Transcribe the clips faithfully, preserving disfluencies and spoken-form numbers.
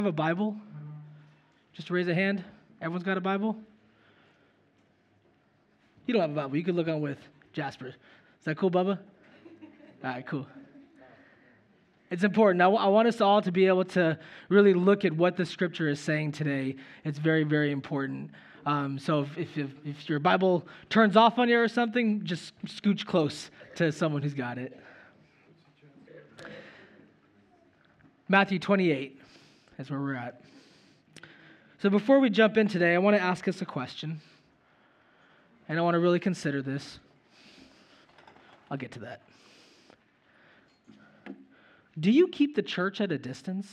Have a Bible? Just raise a hand. Everyone's got a Bible? You don't have a Bible. You can look on with Jasper. Is that cool, Bubba? All right, cool. It's important. I, w- I want us all to be able to really look at what the Scripture is saying today. It's very, very important. Um, so if, if, if, if your Bible turns off on you or something, just scooch close to someone who's got it. Matthew twenty-eight is where we're at. So before we jump in today, I want to ask us a question. And I want to really consider this. I'll get to that. Do you keep the church at a distance?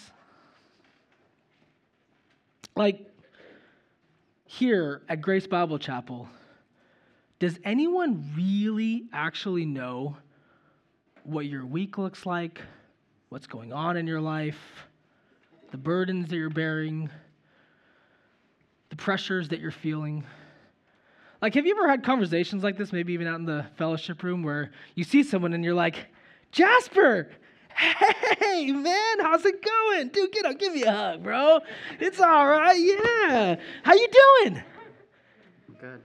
Like, here at Grace Bible Chapel, does anyone really actually know what your week looks like, what's going on in your life, the burdens that you're bearing, the pressures that you're feeling? Like, have you ever had conversations like this, maybe even out in the fellowship room, where you see someone and you're like, Jasper, hey, man, how's it going? Dude, get up, give me a hug, bro. It's all right, yeah. How you doing? Good.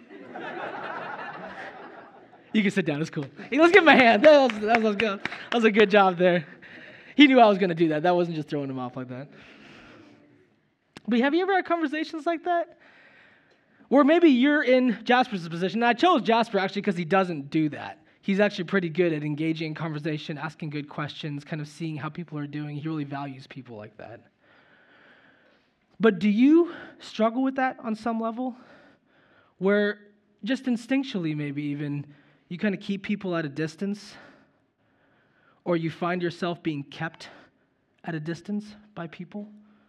You can sit down, it's cool. Hey, let's give him a hand. That was, that was good. That was a good job there. He knew I was going to do that. That wasn't just throwing him off like that. But have you ever had conversations like that? Or maybe you're in Jasper's position. And I chose Jasper actually because he doesn't do that. He's actually pretty good at engaging in conversation, asking good questions, kind of seeing how people are doing. He really values people like that. But do you struggle with that on some level? Where just instinctually maybe even you kind of keep people at a distance? Or you find yourself being kept at a distance by people?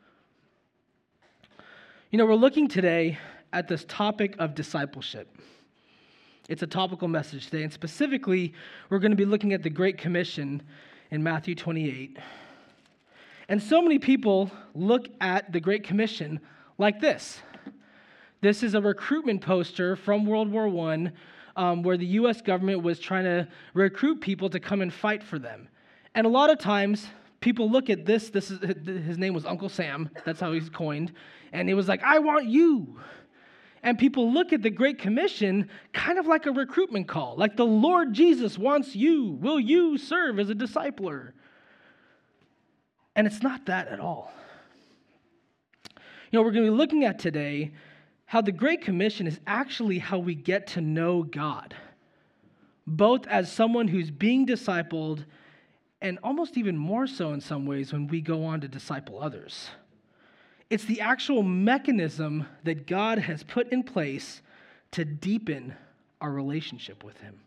You know, we're looking today at this topic of discipleship. It's a topical message today, and specifically, we're going to be looking at the Great Commission in Matthew twenty-eight. And so many people look at the Great Commission like this. This is a recruitment poster from World War One, um, where the U S government was trying to recruit people to come and fight for them. And a lot of times, people look at this, this is, his name was Uncle Sam, that's how he's coined, and he was like, I want you. And people look at the Great Commission kind of like a recruitment call, like the Lord Jesus wants you. Will you serve as a discipler? And it's not that at all. You know, we're going to be looking at today how the Great Commission is actually how we get to know God, both as someone who's being discipled and almost even more so in some ways when we go on to disciple others. It's the actual mechanism that God has put in place to deepen our relationship with Him.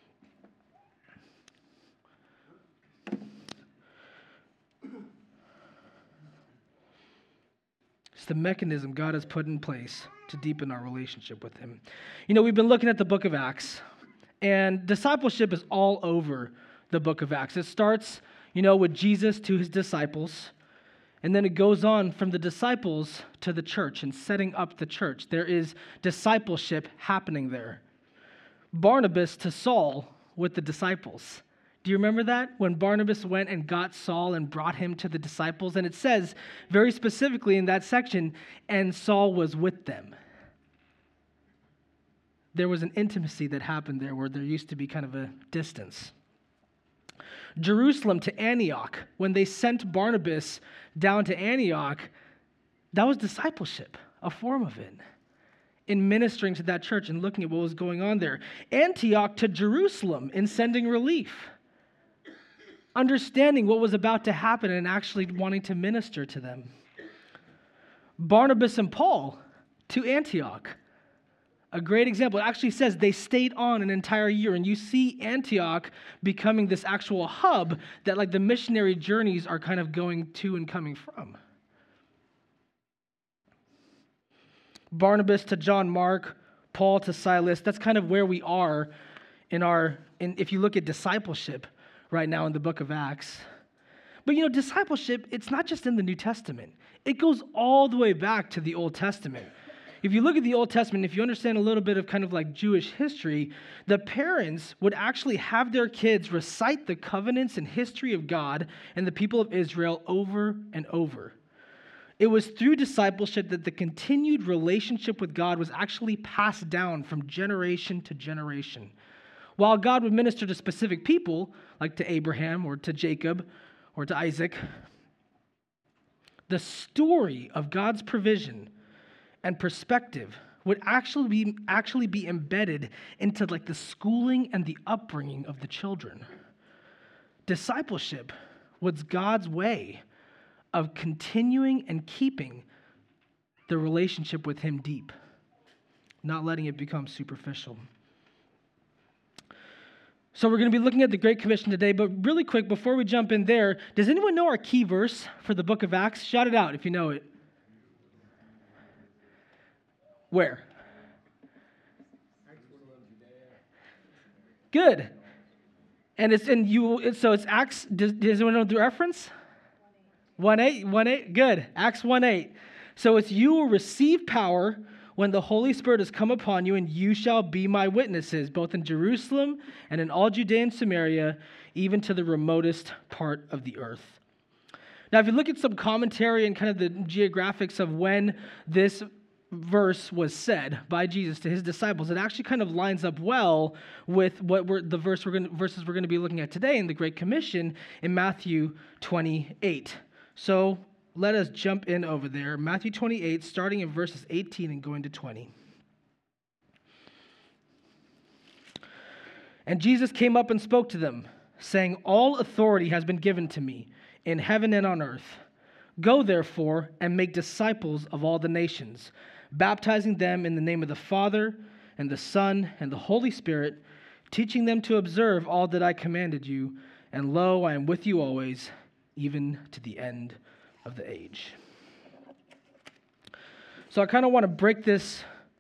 It's the mechanism God has put in place to deepen our relationship with Him. You know, we've been looking at the book of Acts, and discipleship is all over the book of Acts. It starts, you know, with Jesus to His disciples. And then it goes on from the disciples to the church and setting up the church. There is discipleship happening there. Barnabas to Saul with the disciples. Do you remember that? When Barnabas went and got Saul and brought him to the disciples. And it says very specifically in that section, and Saul was with them. There was an intimacy that happened there where there used to be kind of a distance. Jerusalem to Antioch, when they sent Barnabas down to Antioch, that was discipleship, a form of it, in ministering to that church and looking at what was going on there. Antioch to Jerusalem in sending relief, understanding what was about to happen and actually wanting to minister to them. Barnabas and Paul to Antioch. A great example. It actually says they stayed on an entire year, and you see Antioch becoming this actual hub that like the missionary journeys are kind of going to and coming from. Barnabas to John Mark, Paul to Silas, that's kind of where we are in our, in, if you look at discipleship right now in the book of Acts. But you know, discipleship, it's not just in the New Testament. It goes all the way back to the Old Testament. If you look at the Old Testament, if you understand a little bit of kind of like Jewish history, the parents would actually have their kids recite the covenants and history of God and the people of Israel over and over. It was through discipleship that the continued relationship with God was actually passed down from generation to generation. While God would minister to specific people, like to Abraham or to Jacob or to Isaac, the story of God's provision and perspective would actually be, actually be embedded into like the schooling and the upbringing of the children. Discipleship was God's way of continuing and keeping the relationship with him deep, not letting it become superficial. So we're going to be looking at the Great Commission today, but really quick, before we jump in there, does anyone know our key verse for the book of Acts? Shout it out if you know it. Where? Good. And it's in you. It's, so it's Acts. Does, does anyone know the reference? One eight. One eight. Good. Acts one eight. So it's you will receive power when the Holy Spirit has come upon you, and you shall be my witnesses, both in Jerusalem and in all Judea and Samaria, even to the remotest part of the earth. Now, if you look at some commentary and kind of the geographics of when this verse was said by Jesus to his disciples, it actually kind of lines up well with what we're, the verse we're going verses we're going to be looking at today in the Great Commission in Matthew twenty-eight. So let us jump in over there. Matthew twenty-eight, starting in verses eighteen and going to twenty. And Jesus came up and spoke to them, saying, all authority has been given to me in heaven and on earth. Go, therefore, and make disciples of all the nations, baptizing them in the name of the Father and the Son and the Holy Spirit, teaching them to observe all that I commanded you. And lo, I am with you always, even to the end of the age. So I kind of want to break this,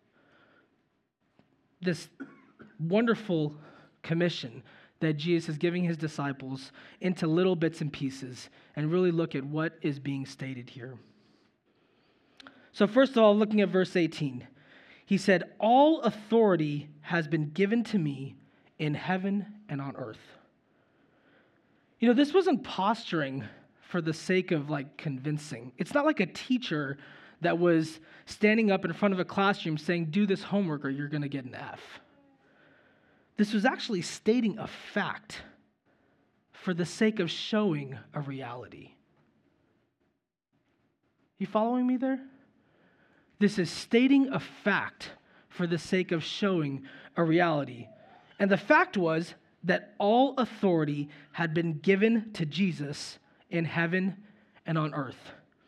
this wonderful commission that Jesus is giving his disciples into little bits and pieces and really look at what is being stated here. So first of all, looking at verse eighteen, he said, all authority has been given to me in heaven and on earth. You know, this wasn't posturing for the sake of like convincing. It's not like a teacher that was standing up in front of a classroom saying, do this homework or you're going to get an F. This was actually stating a fact for the sake of showing a reality. You following me there? This is stating a fact for the sake of showing a reality. And the fact was that all authority had been given to Jesus in heaven and on earth.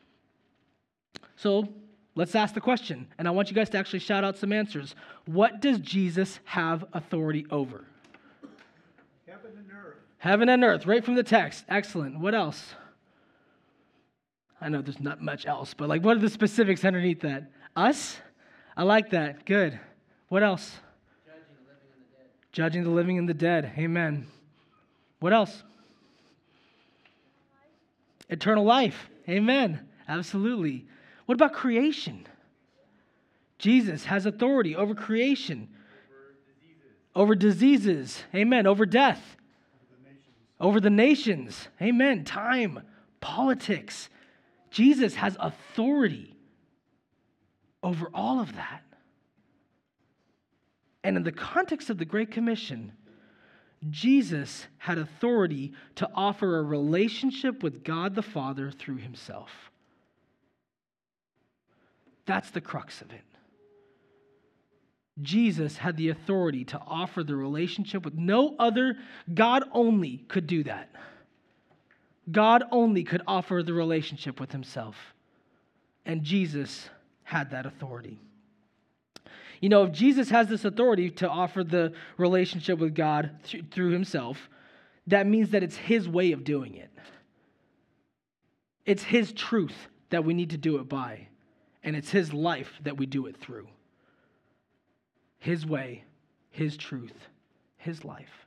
So let's ask the question, and I want you guys to actually shout out some answers. What does Jesus have authority over? Heaven and earth. Heaven and earth, right from the text. Excellent. What else? I know there's not much else, but like, what are the specifics underneath that? Us? I like that. Good. What else? Judging the living and the dead. Judging the living and the dead. Amen. What else? Eternal life. Amen. Absolutely. What about creation? Jesus has authority over creation. Over diseases. Over diseases. Amen. Over death. Over the nations. Over the nations. Amen. Time. Politics. Jesus has authority over all of that. And in the context of the Great Commission, Jesus had authority to offer a relationship with God the Father through himself. That's the crux of it. Jesus had the authority to offer the relationship with no other. God only could do that. God only could offer the relationship with himself. And Jesus had that authority. You know, if Jesus has this authority to offer the relationship with God th- through himself, that means that it's his way of doing it. It's his truth that we need to do it by, and it's his life that we do it through. His way, his truth, his life.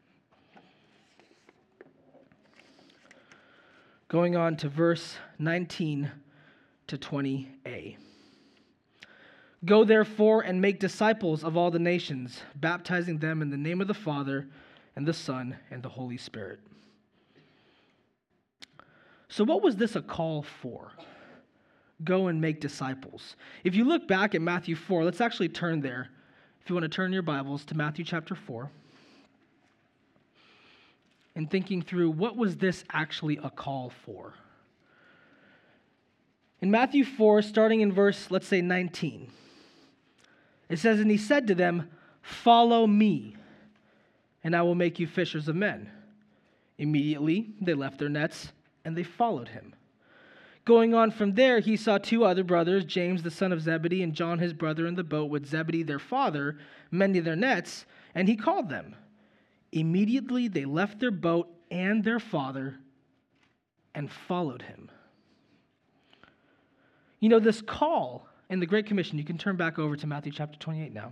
Going on to verse nineteen to twenty a. Go therefore and make disciples of all the nations, baptizing them in the name of the Father and the Son and the Holy Spirit. So what was this a call for? go and make disciples. If you look back at Matthew four, let's actually turn there. If you want to turn your Bibles to Matthew chapter four. And thinking through, what was this actually a call for? In Matthew four, starting in verse, let's say nineteen, it says, "And he said to them, 'Follow me, and I will make you fishers of men.' Immediately they left their nets, and they followed him. Going on from there, he saw two other brothers, James the son of Zebedee and John his brother, in the boat with Zebedee their father, mending their nets, and he called them. Immediately they left their boat and their father and followed him." You know, this call in the Great Commission, you can turn back over to Matthew chapter twenty-eight now.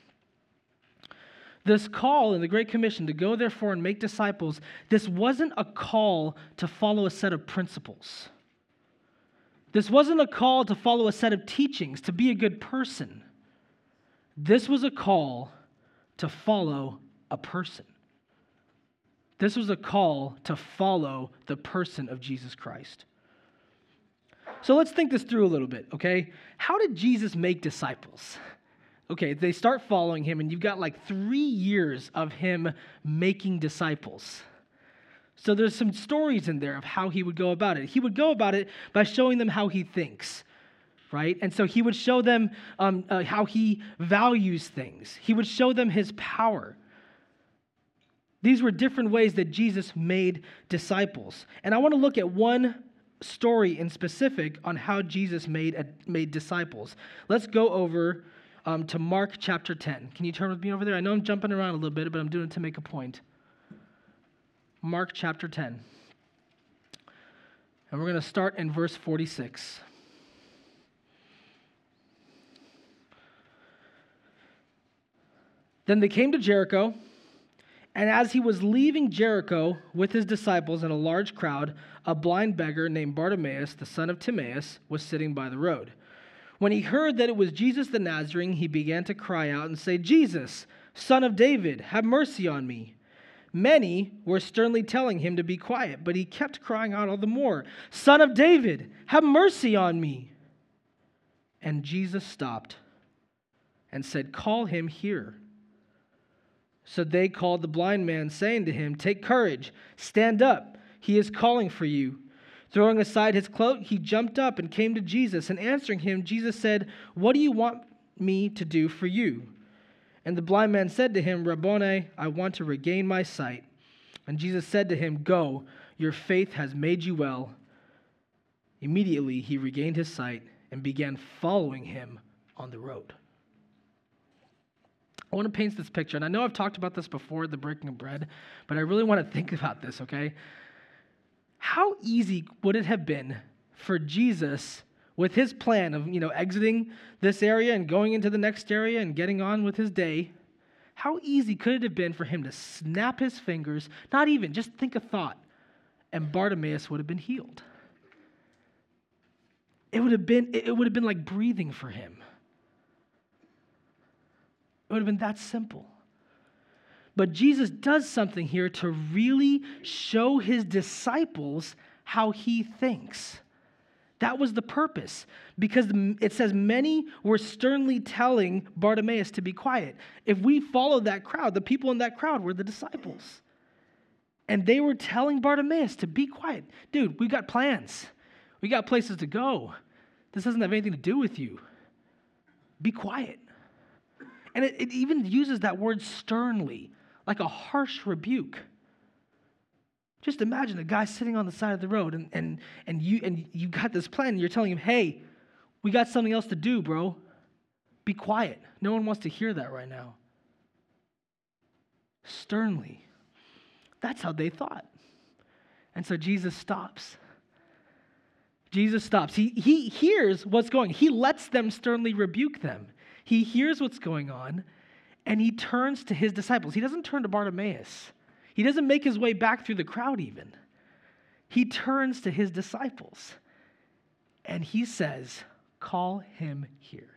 This call in the Great Commission to go therefore and make disciples, this wasn't a call to follow a set of principles. This wasn't a call to follow a set of teachings, to be a good person. This was a call to follow a person. This was a call to follow the person of Jesus Christ. So let's think this through a little bit, okay? How did Jesus make disciples? Okay, they start following him, and you've got like three years of him making disciples. So there's some stories in there of how he would go about it. He would go about it by showing them how he thinks, right? And so he would show them um, uh, how he values things. He would show them his power. These were different ways that Jesus made disciples. And I want to look at one story in specific on how Jesus made, a, made disciples. Let's go over um, to Mark chapter ten. Can you turn with me over there? I know I'm jumping around a little bit, but I'm doing it to make a point. Mark chapter ten. And we're going to start in verse forty-six. "Then they came to Jericho, and as he was leaving Jericho with his disciples and a large crowd, a blind beggar named Bartimaeus, the son of Timaeus, was sitting by the road. When he heard that it was Jesus the Nazarene, he began to cry out and say, 'Jesus, Son of David, have mercy on me.' Many were sternly telling him to be quiet, but he kept crying out all the more, 'Son of David, have mercy on me.' And Jesus stopped and said, 'Call him here.' So they called the blind man, saying to him, 'Take courage, stand up, he is calling for you.' Throwing aside his cloak, he jumped up and came to Jesus, and answering him, Jesus said, 'What do you want me to do for you?' And the blind man said to him, 'Rabboni, I want to regain my sight.' And Jesus said to him, 'Go, your faith has made you well.' Immediately he regained his sight and began following him on the road." I want to paint this picture, and I know I've talked about this before, the breaking of bread, but I really want to think about this, okay? How easy would it have been for Jesus, with his plan of, you know, exiting this area and going into the next area and getting on with his day, how easy could it have been for him to snap his fingers, not even, just think a thought, and Bartimaeus would have been healed? It would have been, it would have been like breathing for him. It would have been that simple. But Jesus does something here to really show his disciples how he thinks. That was the purpose, because it says many were sternly telling Bartimaeus to be quiet. If we follow that crowd, the people in that crowd were the disciples. And they were telling Bartimaeus to be quiet. Dude, we got plans. We got places to go. This doesn't have anything to do with you. Be quiet. And it, it even uses that word sternly, like a harsh rebuke. Just imagine a guy sitting on the side of the road, and and and you and you got this plan, and you're telling him, "Hey, we got something else to do, bro. Be quiet." No one wants to hear that right now. Sternly. That's how they thought. And so Jesus stops. Jesus stops. He he hears what's going on. He lets them sternly rebuke them. He hears what's going on, and he turns to his disciples. He doesn't turn to Bartimaeus. He doesn't make his way back through the crowd even. He turns to his disciples, and he says, "Call him here."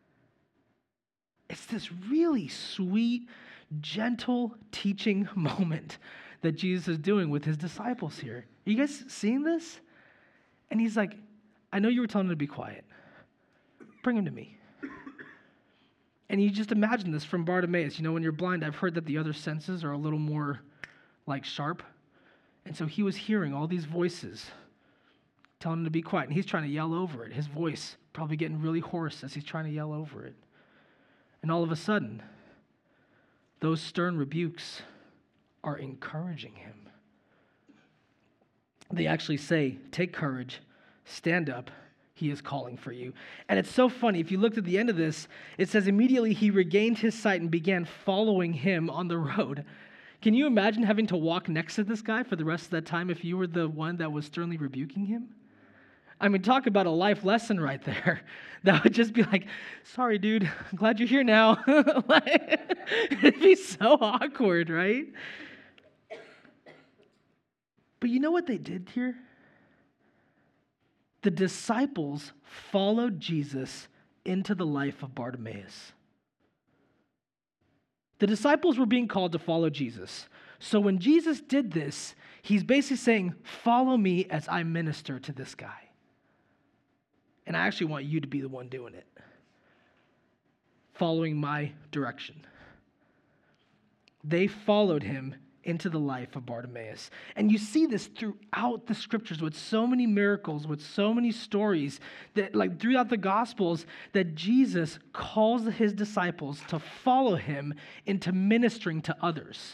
It's this really sweet, gentle teaching moment that Jesus is doing with his disciples here. Are you guys seeing this? And he's like, I know you were telling him to be quiet. Bring him to me. And you just imagine this from Bartimaeus. You know, when you're blind, I've heard that the other senses are a little more like sharp. And so he was hearing all these voices telling him to be quiet. And he's trying to yell over it. His voice probably getting really hoarse as he's trying to yell over it. And all of a sudden, those stern rebukes are encouraging him. They actually say, take courage, stand up, he is calling for you. And it's so funny. If you looked at the end of this, it says immediately he regained his sight and began following him on the road. Can you imagine having to walk next to this guy for the rest of that time if you were the one that was sternly rebuking him? I mean, talk about a life lesson right there. That would just be like, sorry, dude, I'm glad you're here now. It'd be so awkward, right? But you know what they did here? The disciples followed Jesus into the life of Bartimaeus. The disciples were being called to follow Jesus. So when Jesus did this, he's basically saying, follow me as I minister to this guy. And I actually want you to be the one doing it, following my direction. They followed him into the life of Bartimaeus. And you see this throughout the scriptures with so many miracles, with so many stories that like throughout the gospels that Jesus calls his disciples to follow him into ministering to others.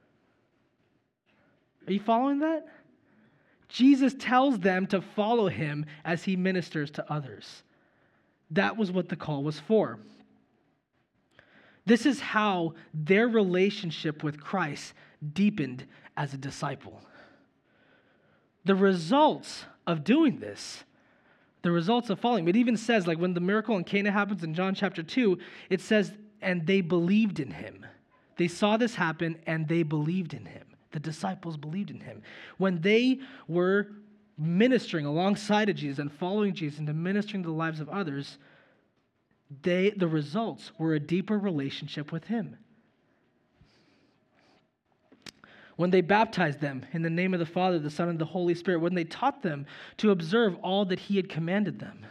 Are you following that? Jesus tells them to follow him as he ministers to others. That was what the call was for. This is how their relationship with Christ deepened as a disciple. The results of doing this, the results of following, it even says, like when the miracle in Cana happens in John chapter two, it says, and they believed in him. They saw this happen and they believed in him. The disciples believed in him. When they were ministering alongside of Jesus and following Jesus and ministering to the lives of others, they, the results were a deeper relationship with him. When they baptized them in the name of the Father, the Son, and the Holy Spirit, when they taught them to observe all that he had commanded them.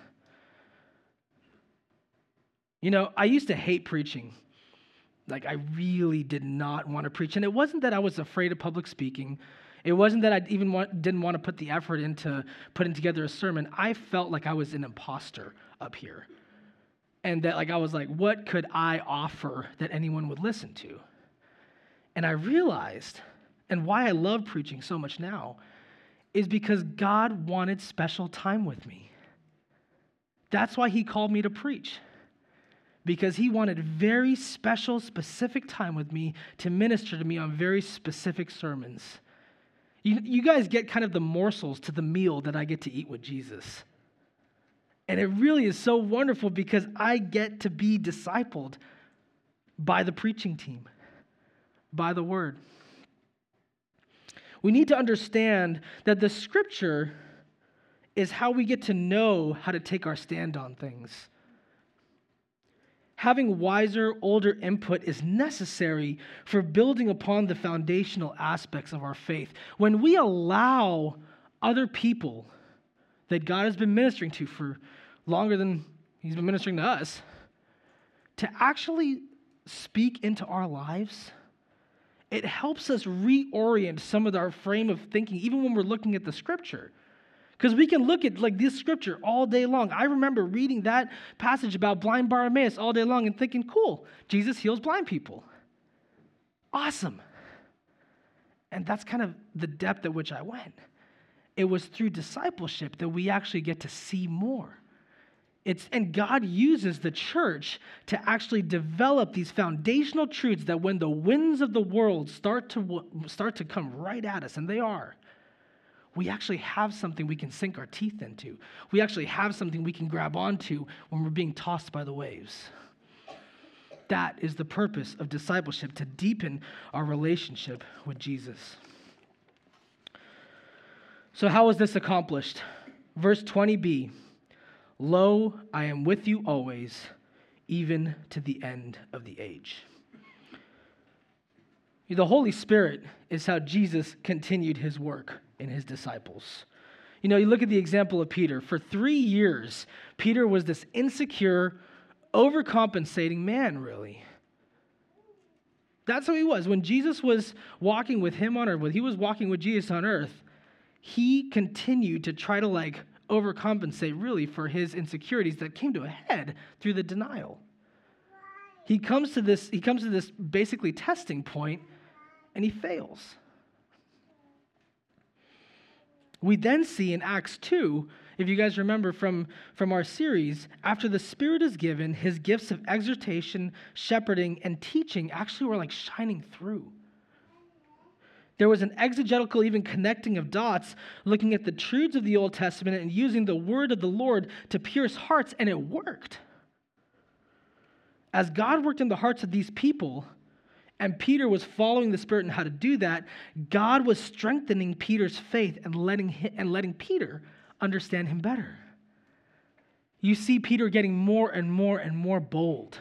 You know, I used to hate preaching. Like, I really did not want to preach. And it wasn't that I was afraid of public speaking. It wasn't that I even want, didn't want to put the effort into putting together a sermon. I felt like I was an imposter up here. And that, like, I was like, what could I offer that anyone would listen to? And I realized, and why I love preaching so much now, is because God wanted special time with me. That's why he called me to preach. Because he wanted very special, specific time with me to minister to me on very specific sermons. You, you guys get kind of the morsels to the meal that I get to eat with Jesus. And it really is so wonderful because I get to be discipled by the preaching team, by the word. We need to understand that the scripture is how we get to know how to take our stand on things. Having wiser, older input is necessary for building upon the foundational aspects of our faith. When we allow other people that God has been ministering to for longer than he's been ministering to us to actually speak into our lives, it helps us reorient some of our frame of thinking, even when we're looking at the scripture. Because we can look at like this scripture all day long. I remember reading that passage about blind Bartimaeus all day long and thinking, cool, Jesus heals blind people. Awesome. And that's kind of the depth at which I went. It was through discipleship that we actually get to see more. It's, and God uses the church to actually develop these foundational truths that when the winds of the world start to, start to come right at us, and they are, we actually have something we can sink our teeth into. We actually have something we can grab onto when we're being tossed by the waves. That is the purpose of discipleship, to deepen our relationship with Jesus. So how is this accomplished? Verse twenty b, lo, I am with you always, even to the end of the age. The Holy Spirit is how Jesus continued his work in his disciples. You know, you look at the example of Peter. For three years, Peter was this insecure, overcompensating man, really. That's who he was. When Jesus was walking with him on earth, when he was walking with Jesus on earth, he continued to try to like overcompensate really for his insecurities that came to a head through the denial. He comes to this, he comes to this basically testing point, and he fails. We then see in Acts two, if you guys remember from, from our series, after the Spirit is given, his gifts of exhortation, shepherding, and teaching actually were like shining through. There was an exegetical, even connecting of dots, looking at the truths of the Old Testament and using the word of the Lord to pierce hearts, and it worked. As God worked in the hearts of these people, and Peter was following the Spirit in how to do that, God was strengthening Peter's faith and letting him, and letting Peter understand him better. You see Peter getting more and more and more bold.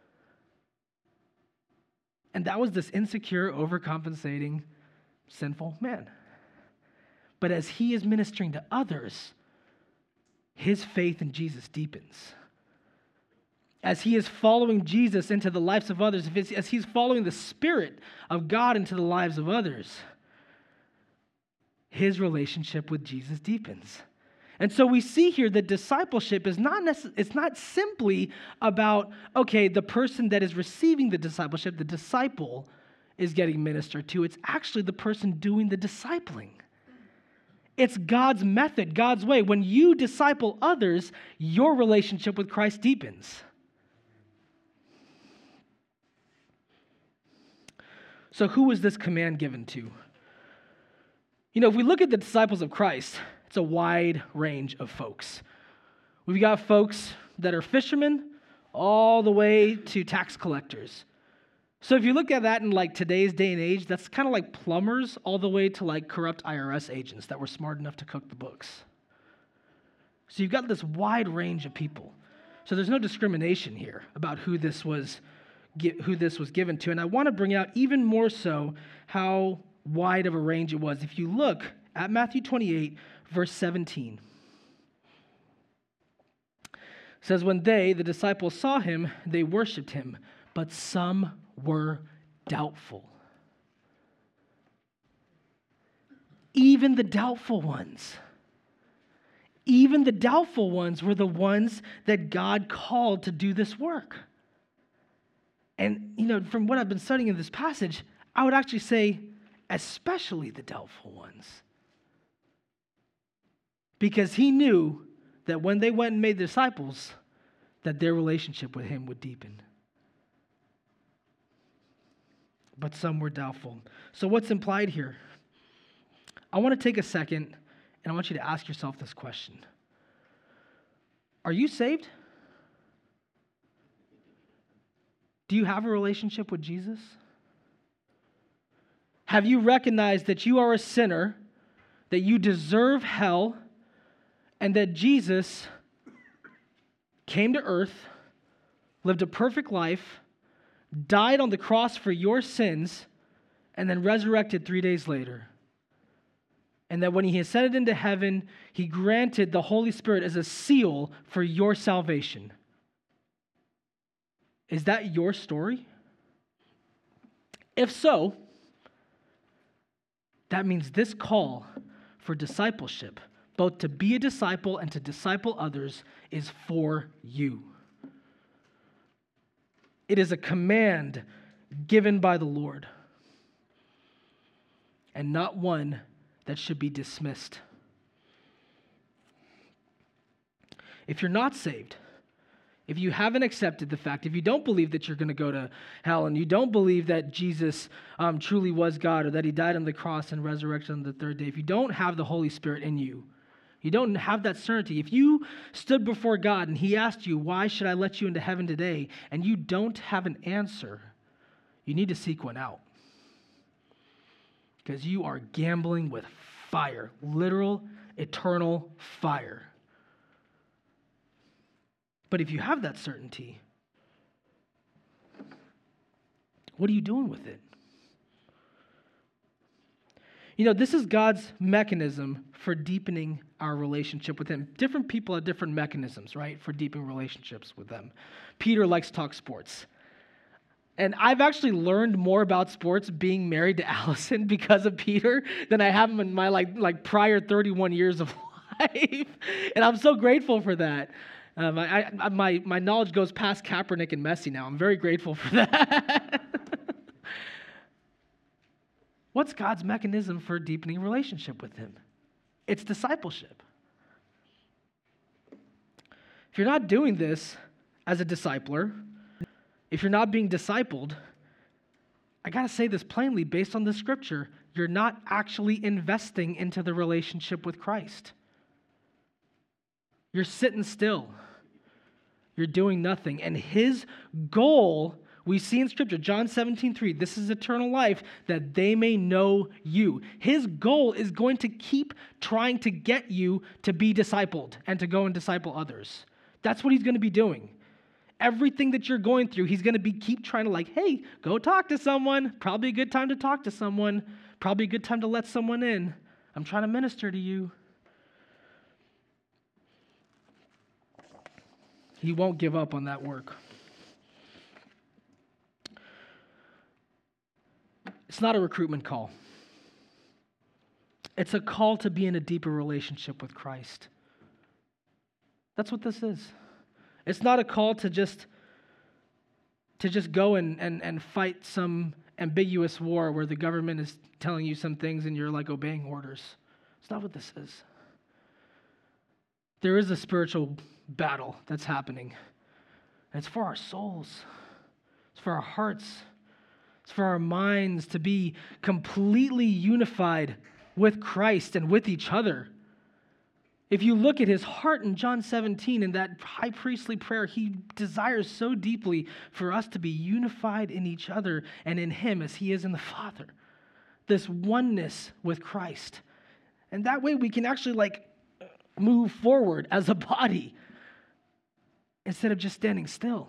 And that was this insecure, overcompensating, sinful man. But as he is ministering to others, his faith in Jesus deepens. As he is following Jesus into the lives of others, as he's following the Spirit of God into the lives of others, his relationship with Jesus deepens. And so we see here that discipleship is not necess- it's not simply about, okay, the person that is receiving the discipleship, the disciple, is getting ministered to. It's actually the person doing the discipling. It's God's method, God's way. When you disciple others, your relationship with Christ deepens. So who was this command given to? You know, if we look at the disciples of Christ, it's a wide range of folks. We've got folks that are fishermen all the way to tax collectors. So if you look at that in like today's day and age, that's kind of like plumbers all the way to like corrupt I R S agents that were smart enough to cook the books. So you've got this wide range of people. So there's no discrimination here about who this was who this was given to. And I want to bring out even more so how wide of a range it was. If you look at Matthew twenty-eight, verse seventeen, it says, when they, the disciples, saw him, they worshiped him, but some were doubtful. Even the doubtful ones. Even the doubtful ones were the ones that God called to do this work. And, you know, from what I've been studying in this passage, I would actually say, especially the doubtful ones. Because he knew that when they went and made disciples, that their relationship with him would deepen. But some were doubtful. So what's implied here? I want to take a second, and I want you to ask yourself this question. Are you saved? Do you have a relationship with Jesus? Have you recognized that you are a sinner, that you deserve hell, and that Jesus came to earth, lived a perfect life, died on the cross for your sins, and then resurrected three days later? And that when he ascended into heaven, he granted the Holy Spirit as a seal for your salvation. Is that your story? If so, that means this call for discipleship, both to be a disciple and to disciple others, is for you. It is a command given by the Lord, and not one that should be dismissed. If you're not saved, if you haven't accepted the fact, if you don't believe that you're going to go to hell, and you don't believe that Jesus um, truly was God, or that he died on the cross and resurrected on the third day, if you don't have the Holy Spirit in you, you don't have that certainty. If you stood before God and he asked you, why should I let you into heaven today, and you don't have an answer, you need to seek one out. Because you are gambling with fire, literal, eternal fire. But if you have that certainty, what are you doing with it? You know, this is God's mechanism for deepening our relationship with him. Different people have different mechanisms, right, for deepening relationships with them. Peter likes to talk sports. And I've actually learned more about sports being married to Allison because of Peter than I have in my like like prior thirty-one years of life. And I'm so grateful for that. Um, I, I, my, my knowledge goes past Kaepernick and Messi now. I'm very grateful for that. What's God's mechanism for deepening relationship with him? It's discipleship. If you're not doing this as a discipler, if you're not being discipled, I got to say this plainly based on the scripture, you're not actually investing into the relationship with Christ. You're sitting still. You're doing nothing. And his goal, we see in Scripture, John seventeen three, this is eternal life, that they may know you. His goal is going to keep trying to get you to be discipled and to go and disciple others. That's what he's going to be doing. Everything that you're going through, he's going to be keep trying to like, hey, go talk to someone. Probably a good time to talk to someone. Probably a good time to let someone in. I'm trying to minister to you. He won't give up on that work. It's not a recruitment call. It's a call to be in a deeper relationship with Christ. That's what this is. It's not a call to just to just go and, and, and fight some ambiguous war where the government is telling you some things and you're like obeying orders. It's not what this is. There is a spiritual battle that's happening. And it's for our souls. It's for our hearts. It's for our minds to be completely unified with Christ and with each other. If you look at his heart in John seventeen, in that high priestly prayer, he desires so deeply for us to be unified in each other and in him as he is in the Father. This oneness with Christ. And that way we can actually like move forward as a body instead of just standing still.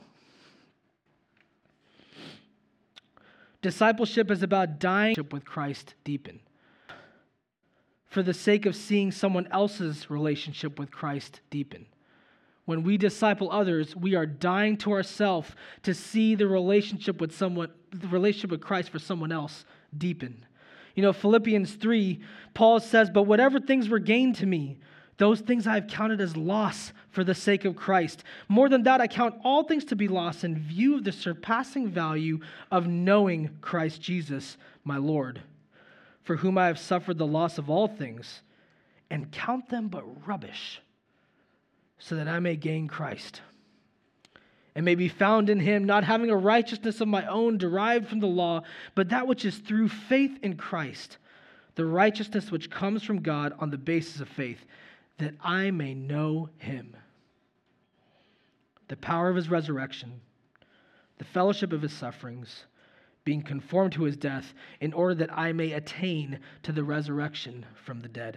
Discipleship is about dying with Christ deepen. For the sake of seeing someone else's relationship with Christ deepen. When we disciple others, we are dying to ourselves to see the relationship with someone, the relationship with Christ for someone else deepen. You know, Philippians three, Paul says, "But whatever things were gained to me, those things I have counted as loss for the sake of Christ. More than that, I count all things to be lost in view of the surpassing value of knowing Christ Jesus, my Lord, for whom I have suffered the loss of all things, and count them but rubbish, so that I may gain Christ, and may be found in him, not having a righteousness of my own derived from the law, but that which is through faith in Christ, the righteousness which comes from God on the basis of faith, that I may know him, the power of his resurrection, the fellowship of his sufferings, being conformed to his death, in order that I may attain to the resurrection from the dead."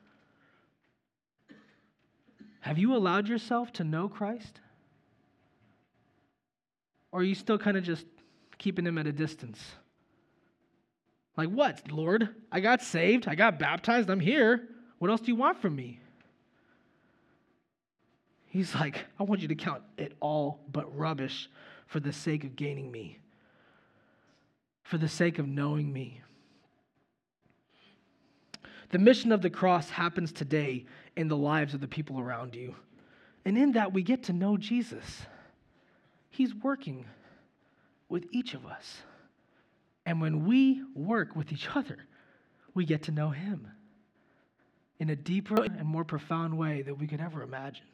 Have you allowed yourself to know Christ? Or are you still kind of just keeping him at a distance? Like, what, Lord? I got saved. I got baptized. I'm here. What else do you want from me? He's like, I want you to count it all but rubbish for the sake of gaining me, for the sake of knowing me. The mission of the cross happens today in the lives of the people around you. And in that, we get to know Jesus. He's working with each of us. And when we work with each other, we get to know him in a deeper and more profound way than we could ever imagine.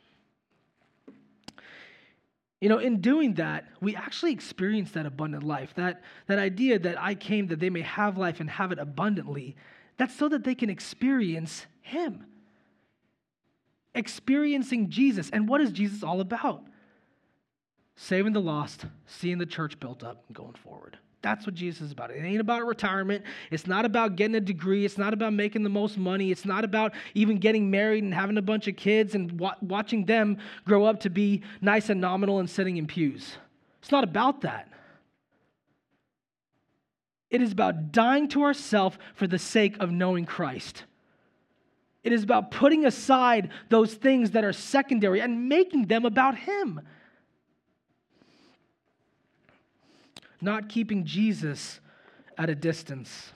You know, in doing that, we actually experience that abundant life. That, that idea that I came that they may have life and have it abundantly, that's so that they can experience him. Experiencing Jesus. And what is Jesus all about? Saving the lost, seeing the church built up, and going forward. That's what Jesus is about. It ain't about retirement. It's not about getting a degree. It's not about making the most money. It's not about even getting married and having a bunch of kids and wa- watching them grow up to be nice and nominal and sitting in pews. It's not about that. It is about dying to ourselves for the sake of knowing Christ. It is about putting aside those things that are secondary and making them about Him. Not keeping Jesus at a distance.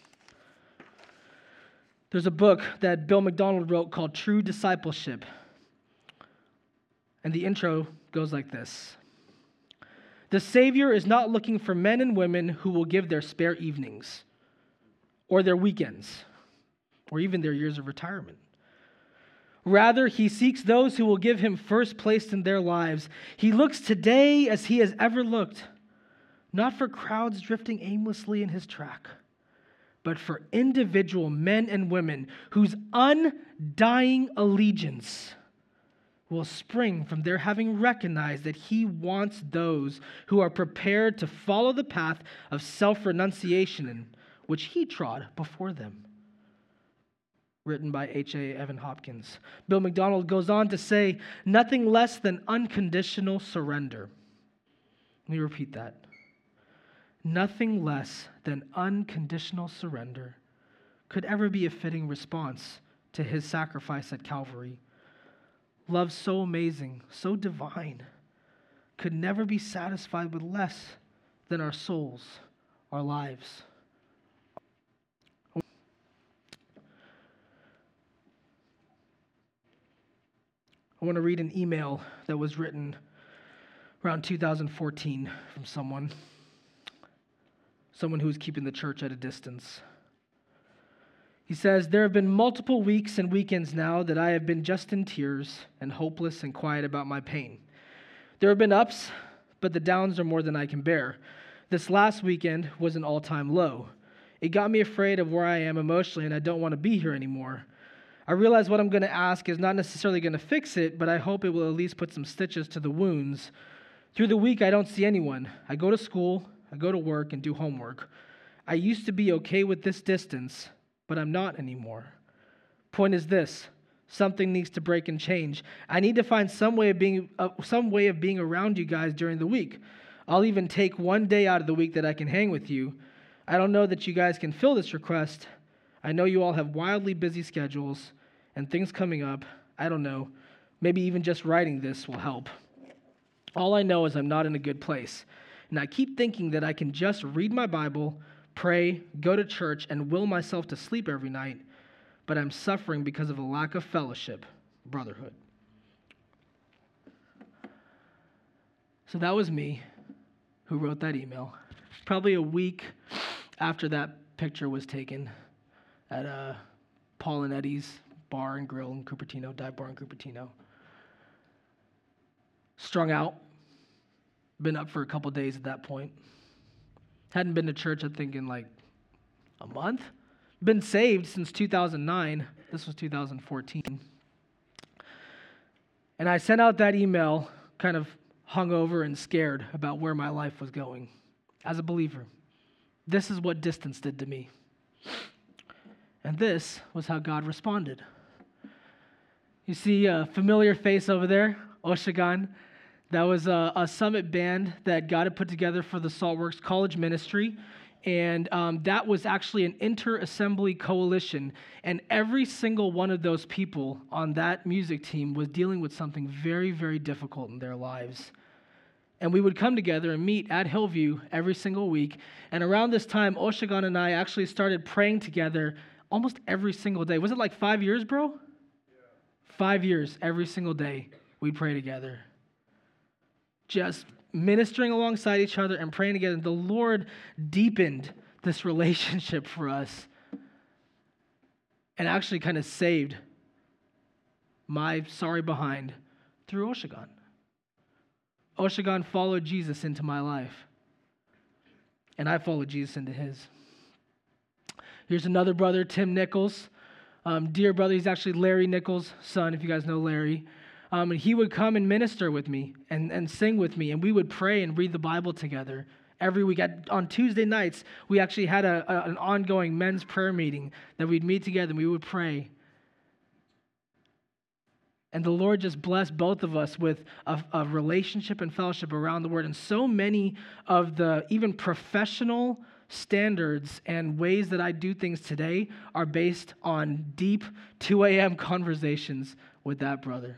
There's a book that Bill McDonald wrote called True Discipleship. And the intro goes like this. The Savior is not looking for men and women who will give their spare evenings or their weekends or even their years of retirement. Rather, He seeks those who will give Him first place in their lives. He looks today as He has ever looked, not for crowds drifting aimlessly in His track, but for individual men and women whose undying allegiance will spring from their having recognized that He wants those who are prepared to follow the path of self-renunciation in which He trod before them. Written by H A Evan Hopkins. Bill McDonald goes on to say, nothing less than unconditional surrender. Let me repeat that. Nothing less than unconditional surrender could ever be a fitting response to His sacrifice at Calvary. Love so amazing, so divine, could never be satisfied with less than our souls, our lives. I want to read an email that was written around two thousand fourteen from someone, someone who was keeping the church at a distance. He says, there have been multiple weeks and weekends now that I have been just in tears and hopeless and quiet about my pain. There have been ups, but the downs are more than I can bear. This last weekend was an all-time low. It got me afraid of where I am emotionally, and I don't want to be here anymore. I realize what I'm going to ask is not necessarily going to fix it, but I hope it will at least put some stitches to the wounds. Through the week, I don't see anyone. I go to school, I go to work, and do homework. I used to be okay with this distance, but I'm not anymore. Point is this: something needs to break and change. I need to find some way of being uh, some way of being around you guys during the week. I'll even take one day out of the week that I can hang with you. I don't know that you guys can fill this request. I know you all have wildly busy schedules and things coming up. I don't know. Maybe even just writing this will help. All I know is I'm not in a good place. And I keep thinking that I can just read my Bible, pray, go to church, and will myself to sleep every night, but I'm suffering because of a lack of fellowship, brotherhood. So that was me who wrote that email. Probably a week after that picture was taken at uh, Paul and Eddie's bar and grill in Cupertino, dive bar in Cupertino. Strung out. Been up for a couple days at that point. Hadn't been to church, I think, in like a month. Been saved since two thousand nine. This was two thousand fourteen. And I sent out that email kind of hungover and scared about where my life was going as a believer. This is what distance did to me. And this was how God responded. You see a familiar face over there, Oshagan. That was a, a summit band that God had put together for the Saltworks College Ministry. And um, that was actually an inter-assembly coalition. And every single one of those people on that music team was dealing with something very, very difficult in their lives. And we would come together and meet at Hillview every single week. And around this time, Oshagan and I actually started praying together almost every single day. Was it like five years, bro? Yeah. Five years, every single day, we'd pray together. Just ministering alongside each other and praying together. The Lord deepened this relationship for us and actually kind of saved my sorry behind through Oshagan. Oshagan followed Jesus into my life, and I followed Jesus into his. Here's another brother, Tim Nichols. Um, dear brother, he's actually Larry Nichols' son, if you guys know Larry. Um, and he would come and minister with me and, and sing with me, and we would pray and read the Bible together every week. At, on Tuesday nights, we actually had a, a, an ongoing men's prayer meeting that we'd meet together and we would pray. And the Lord just blessed both of us with a, a relationship and fellowship around the Word. And so many of the even professional standards and ways that I do things today are based on deep two a.m. conversations with that brother.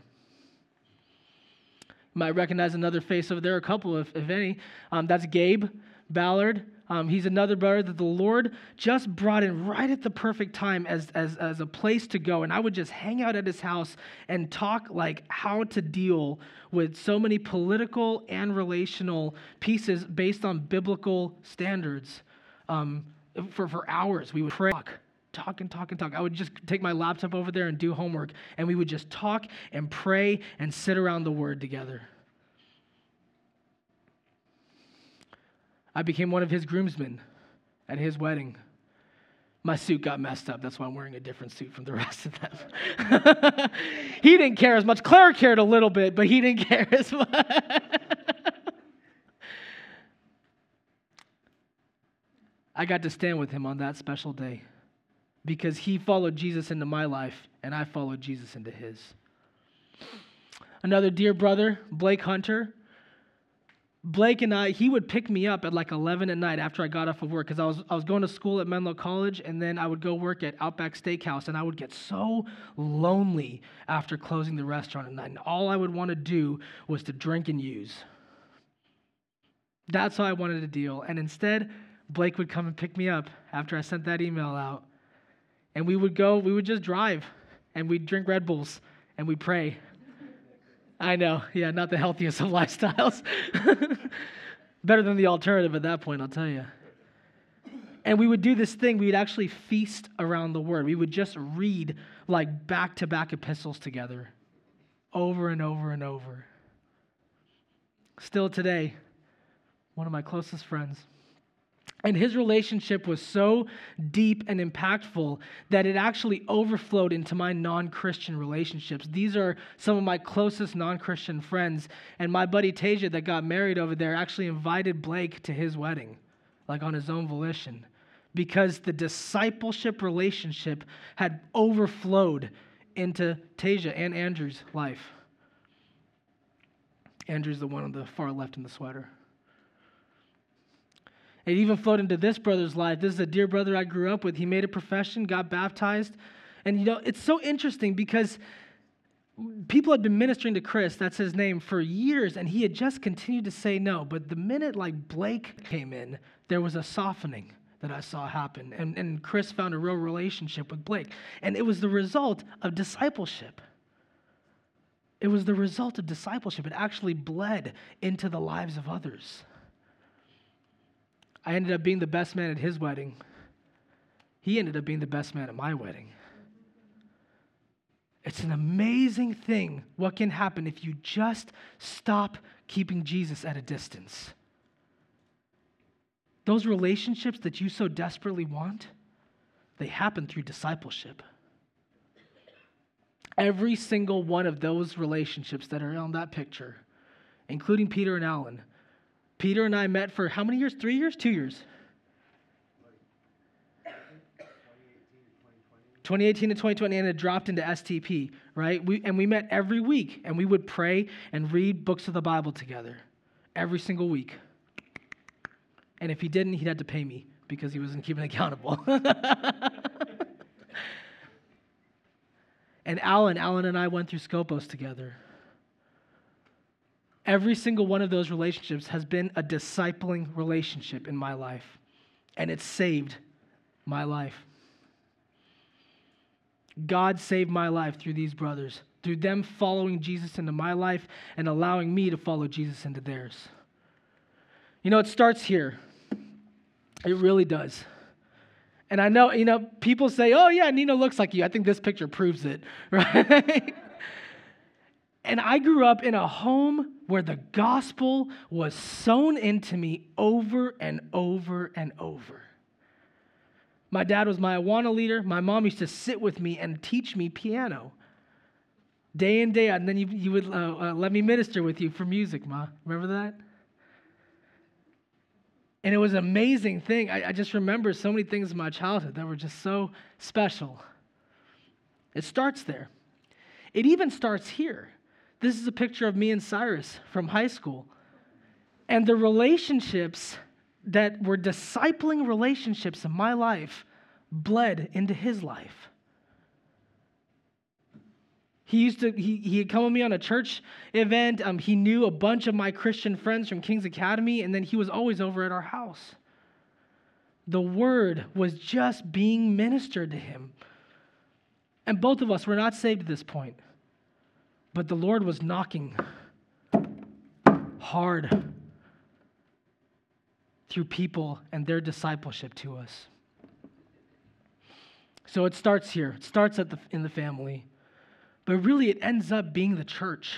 You might recognize another face over there, a couple, if, if any. Um, that's Gabe Ballard. Um, he's another brother that the Lord just brought in right at the perfect time as, as, as a place to go. And I would just hang out at his house and talk like how to deal with so many political and relational pieces based on biblical standards. Um, for, for hours, we would pray, talk, talk and talk and talk. I would just take my laptop over there and do homework, and we would just talk and pray and sit around the Word together. I became one of his groomsmen at his wedding. My suit got messed up. That's why I'm wearing a different suit from the rest of them. He didn't care as much. Claire cared a little bit, but he didn't care as much. I got to stand with him on that special day because he followed Jesus into my life and I followed Jesus into his. Another dear brother, Blake Hunter. Blake and I, he would pick me up at like eleven at night after I got off of work because I was I was going to school at Menlo College, and then I would go work at Outback Steakhouse, and I would get so lonely after closing the restaurant at night, and all I would want to do was to drink and use. That's how I wanted to deal, and instead, Blake would come and pick me up after I sent that email out, and we would go, we would just drive, and we'd drink Red Bulls, and we'd pray. I know, yeah, not the healthiest of lifestyles. Better than the alternative at that point, I'll tell you. And we would do this thing, we would actually feast around the Word. We would just read like back-to-back epistles together, over and over and over. Still today, one of my closest friends. And his relationship was so deep and impactful that it actually overflowed into my non-Christian relationships. These are some of my closest non-Christian friends. And my buddy Tasia that got married over there actually invited Blake to his wedding, like on his own volition, because the discipleship relationship had overflowed into Tasia and Andrew's life. Andrew's the one on the far left in the sweater. It even flowed into this brother's life. This is a dear brother I grew up with. He made a profession, got baptized. And, you know, it's so interesting because people had been ministering to Chris, that's his name, for years, and he had just continued to say no. But the minute, like, Blake came in, there was a softening that I saw happen. And, and Chris found a real relationship with Blake. And it was the result of discipleship. It was the result of discipleship. It actually bled into the lives of others. I ended up being the best man at his wedding. He ended up being the best man at my wedding. It's an amazing thing what can happen if you just stop keeping Jesus at a distance. Those relationships that you so desperately want, they happen through discipleship. Every single one of those relationships that are on that picture, including Peter and Alan, Peter and I met for how many years? Three years? Two years? twenty eighteen to twenty twenty, and it dropped into S T P, right? We, and we met every week, and we would pray and read books of the Bible together every single week. And if he didn't, he'd have to pay me because he wasn't keeping accountable. And Alan, Alan and I went through Scopus together. Every single one of those relationships has been a discipling relationship in my life, and it saved my life. God saved my life through these brothers, through them following Jesus into my life and allowing me to follow Jesus into theirs. You know, it starts here. It really does. And I know, you know, people say, oh yeah, Nino looks like you. I think this picture proves it, right? And I grew up in a home where the gospel was sown into me over and over and over. My dad was my Awana leader. My mom used to sit with me and teach me piano day in, day out. And then you, you would uh, uh, let me minister with you for music, Ma. Remember that? And it was an amazing thing. I, I just remember so many things in my childhood that were just so special. It starts there. It even starts here. This is a picture of me and Cyrus from high school. And the relationships that were discipling relationships in my life bled into his life. He used to, he, he had come with me on a church event. Um, he knew a bunch of my Christian friends from King's Academy, and then he was always over at our house. The word was just being ministered to him. And both of us were not saved at this point. But the Lord was knocking hard through people and their discipleship to us. So it starts here. It starts at the, in the family. But really it ends up being the church.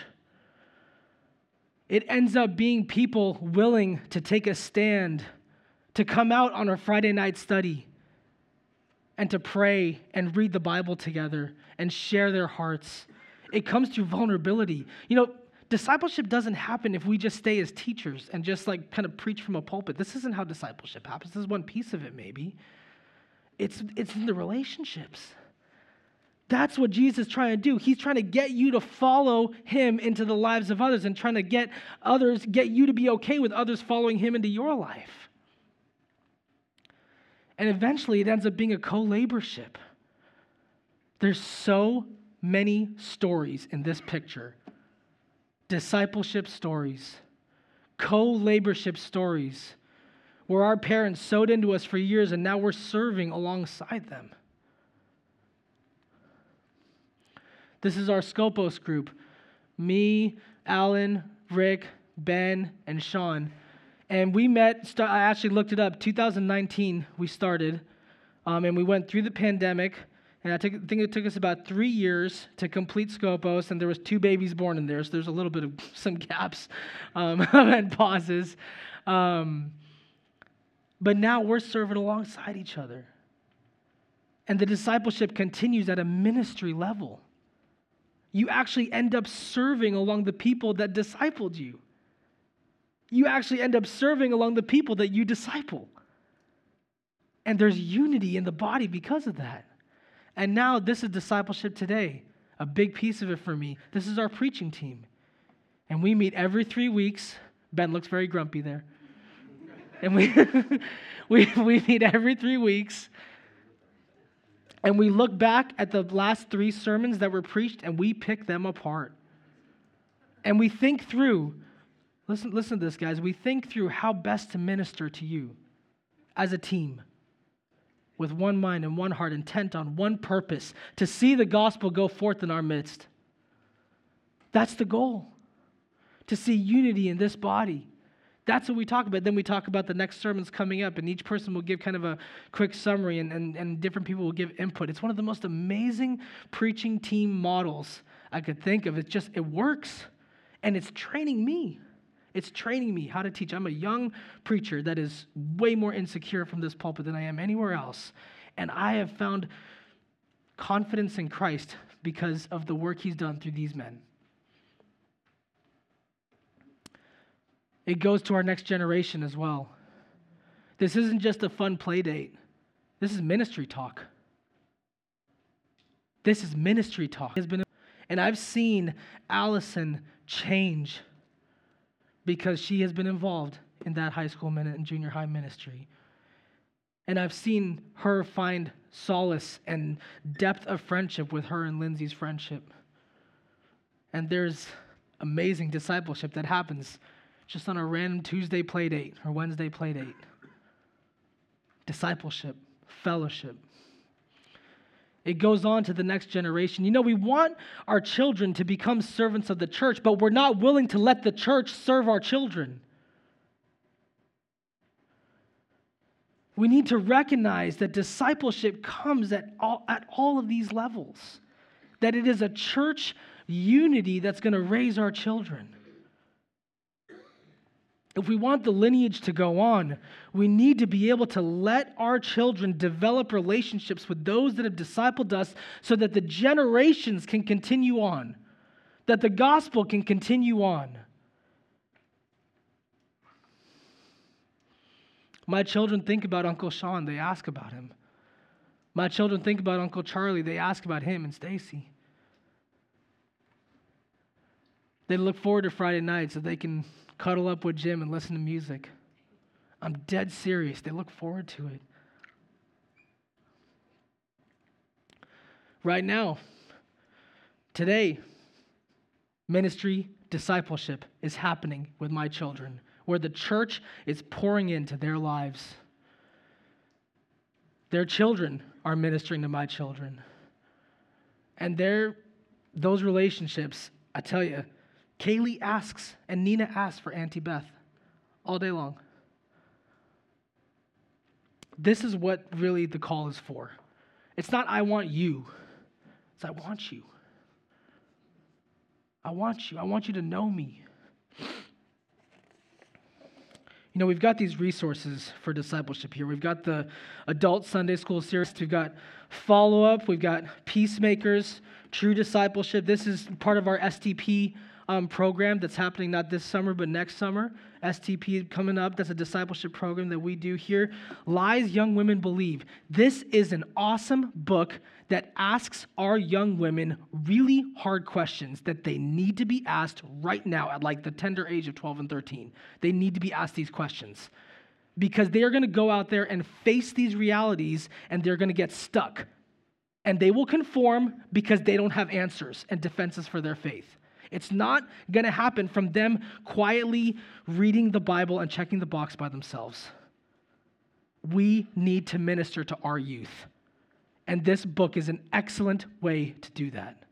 It ends up being people willing to take a stand, to come out on a Friday night study and to pray and read the Bible together and share their hearts. It comes through vulnerability. You know, discipleship doesn't happen if we just stay as teachers and just like kind of preach from a pulpit. This isn't how discipleship happens. This is one piece of it maybe. It's, it's in the relationships. That's what Jesus is trying to do. He's trying to get you to follow him into the lives of others and trying to get others, get you to be okay with others following him into your life. And eventually it ends up being a co-laborship. There's so many stories in this picture. Discipleship stories, co-laborship stories, where our parents sowed into us for years and now we're serving alongside them. This is our Scopos group. Me, Alan, Rick, Ben, and Sean. And we met, st- I actually looked it up, two thousand nineteen we started, um, and we went through the pandemic, and I took, think it took us about three years to complete Scopos, and there was two babies born in there, so there's a little bit of some gaps um, and pauses. Um, but now we're serving alongside each other. And the discipleship continues at a ministry level. You actually end up serving along the people that discipled you. You actually end up serving along the people that you disciple. And there's unity in the body because of that. And now this is discipleship today. A big piece of it for me. This is our preaching team. And we meet every three weeks. Ben looks very grumpy there. And we, we, we meet every three weeks. And we look back at the last three sermons that were preached and we pick them apart. And we think through, listen, listen to this, guys. We think through how best to minister to you as a team with one mind and one heart, intent on one purpose, to see the gospel go forth in our midst. That's the goal, to see unity in this body. That's what we talk about. Then we talk about the next sermons coming up, and each person will give kind of a quick summary, and, and, and different people will give input. It's one of the most amazing preaching team models I could think of. It just, it works, and it's training me. It's training me how to teach. I'm a young preacher that is way more insecure from this pulpit than I am anywhere else, and I have found confidence in Christ because of the work he's done through these men. It goes to our next generation as well. This isn't just a fun play date. This is ministry talk. This is ministry talk. Has been, and I've seen Allison change because she has been involved in that high school and junior high ministry. And I've seen her find solace and depth of friendship with her and Lindsay's friendship. And there's amazing discipleship that happens just on a random Tuesday play date or Wednesday play date. Discipleship, fellowship. It goes on to the next generation. You know, we want our children to become servants of the church, but we're not willing to let the church serve our children. We need to recognize that discipleship comes at all, at all of these levels, that it is a church unity that's going to raise our children. If we want the lineage to go on, we need to be able to let our children develop relationships with those that have discipled us so that the generations can continue on, that the gospel can continue on. My children think about Uncle Sean, they ask about him. My children think about Uncle Charlie, they ask about him and Stacy. They look forward to Friday night so they can cuddle up with Jim and listen to music. I'm dead serious. They look forward to it. Right now, today, ministry discipleship is happening with my children, where the church is pouring into their lives. Their children are ministering to my children. And their, those relationships, I tell you, Kaylee asks and Nina asks for Auntie Beth all day long. This is what really the call is for. It's not I want you. It's I want you. I want you. I want you to know me. You know, we've got these resources for discipleship here. We've got the adult Sunday school series. We've got follow-up. We've got peacemakers, true discipleship. This is part of our S T P um, program that's happening not this summer, but next summer. S T P coming up. That's a discipleship program that we do here. Lies Young Women Believe. This is an awesome book that asks our young women really hard questions that they need to be asked right now at like the tender age of twelve and thirteen. They need to be asked these questions because they are going to go out there and face these realities and they're going to get stuck. And they will conform because they don't have answers and defenses for their faith. It's not going to happen from them quietly reading the Bible and checking the box by themselves. We need to minister to our youth. And this book is an excellent way to do that.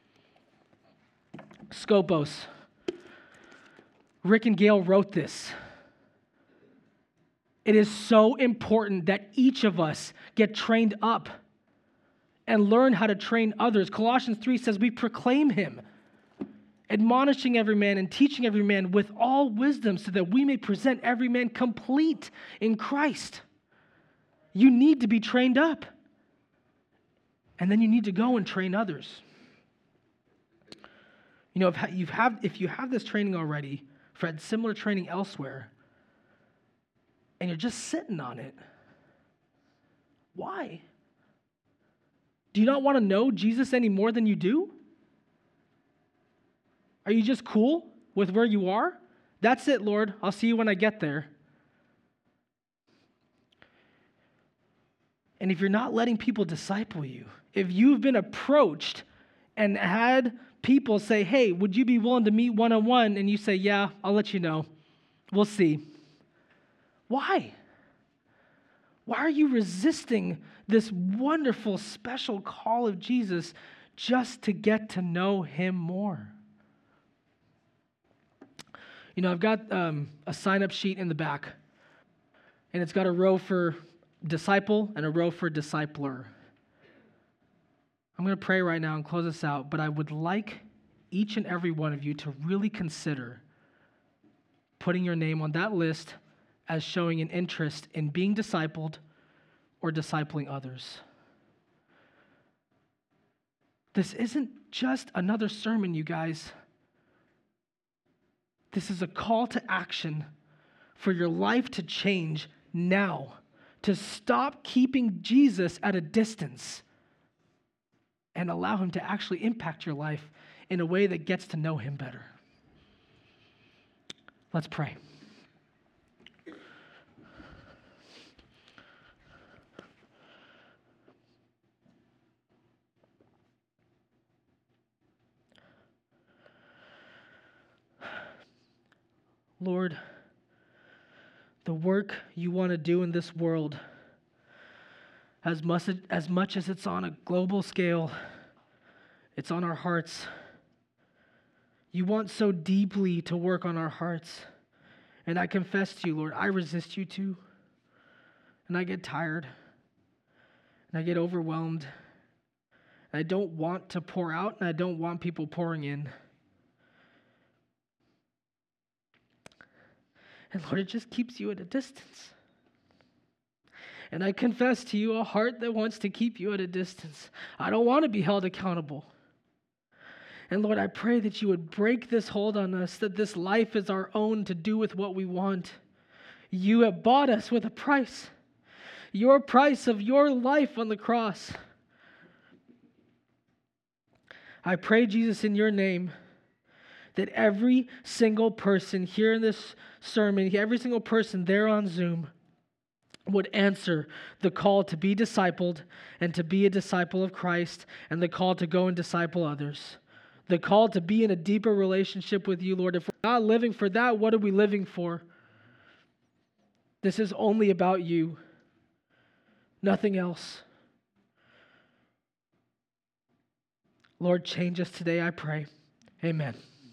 Scopos. Rick and Gail wrote this. It is so important that each of us get trained up and learn how to train others. Colossians three says we proclaim him, admonishing every man and teaching every man with all wisdom so that we may present every man complete in Christ. You need to be trained up. And then you need to go and train others. You know, if you have, if you have this training already, if you had similar training elsewhere, and you're just sitting on it, why? Do you not want to know Jesus any more than you do? Are you just cool with where you are? That's it, Lord. I'll see you when I get there. And if you're not letting people disciple you, if you've been approached and had people say, hey, would you be willing to meet one-on-one? And you say, yeah, I'll let you know. We'll see. Why? Why are you resisting this wonderful, special call of Jesus just to get to know him more? You know, I've got um, a sign-up sheet in the back, and it's got a row for disciple and a row for discipler. I'm going to pray right now and close this out, but I would like each and every one of you to really consider putting your name on that list as showing an interest in being discipled or discipling others. This isn't just another sermon, you guys. This is a call to action for your life to change now, to stop keeping Jesus at a distance and allow him to actually impact your life in a way that gets to know him better. Let's pray. Lord, the work you want to do in this world, as much, as much as it's on a global scale, it's on our hearts. You want so deeply to work on our hearts. And I confess to you, Lord, I resist you too. And I get tired. And I get overwhelmed. And I don't want to pour out, and I don't want people pouring in. And Lord, it just keeps you at a distance. And I confess to you a heart that wants to keep you at a distance. I don't want to be held accountable. And Lord, I pray that you would break this hold on us, that this life is our own to do with what we want. You have bought us with a price. Your price of your life on the cross. I pray, Jesus, in your name, that every single person here in this sermon, every single person there on Zoom would answer the call to be discipled and to be a disciple of Christ, and the call to go and disciple others. The call to be in a deeper relationship with you, Lord. If we're not living for that, what are we living for? This is only about you, nothing else. Lord, change us today, I pray. Amen.